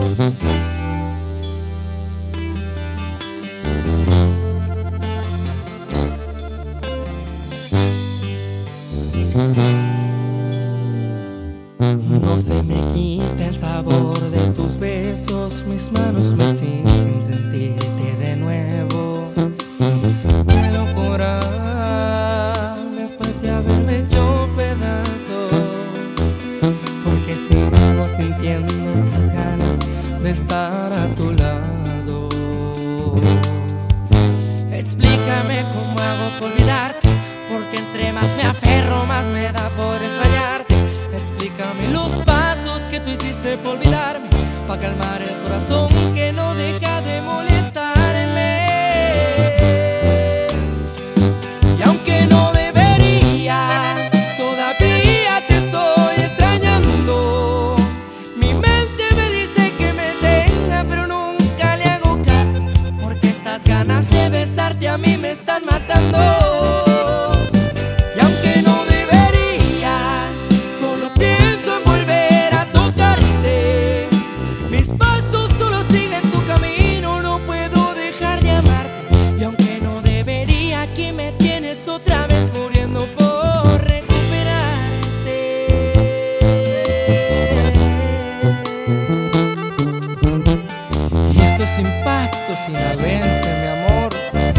No se me quita el sabor de tus besos, mis manos me exigen sentirte de nuevo. Qué locura, después de haberme hecho pedazos, porque sigo sintiendo estas ganas de estar a tu lado. Explícame cómo hago por olvidarte, porque entre más me aferro, más me da por extrañarte. Explícame los pasos que tú hiciste por olvidarme, pa' calmar el corazón que no deja de molestarme. Y aunque no debería, todavía te estoy extrañando. Mi mente me dice que me tenga, pero nunca le hago caso, porque estas ganas de besarte a mí me están matando. Otra vez muriendo por recuperarte. Y esto es Impacto Sinaloense, mi amor.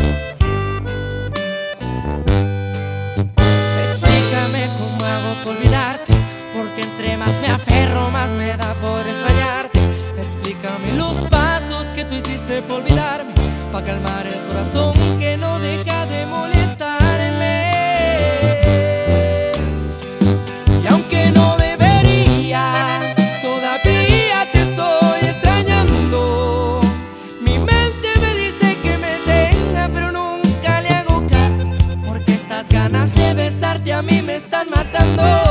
Explícame cómo hago por olvidarte, porque entre más me aferro, más me da por extrañarte. Explícame los pasos que tú hiciste por olvidarme, pa' calmar el corazón que no deja de molestar. Ganas de besarte a mí me están matando.